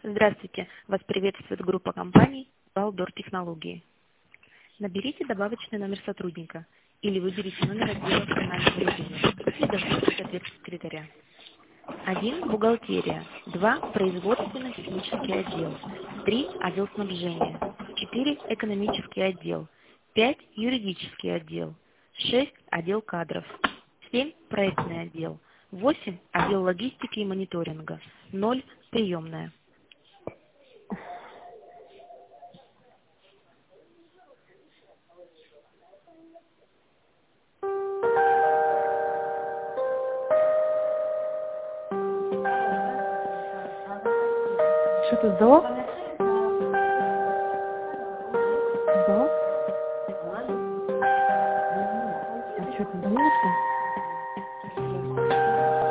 Здравствуйте, вас приветствует группа компаний Валдор Технологии. Наберите добавочный номер сотрудника или выберите номер отдела в канале поведения и дождитесь ответ секретаря. 1. Бухгалтерия. 2. Производственно-технический отдел. 3. Отдел снабжения. 4. Экономический отдел. 5. Юридический отдел. 6. Отдел кадров. 7. Проектный отдел. 8. Отдел логистики и мониторинга. 0. Приемная. Что ты сдала?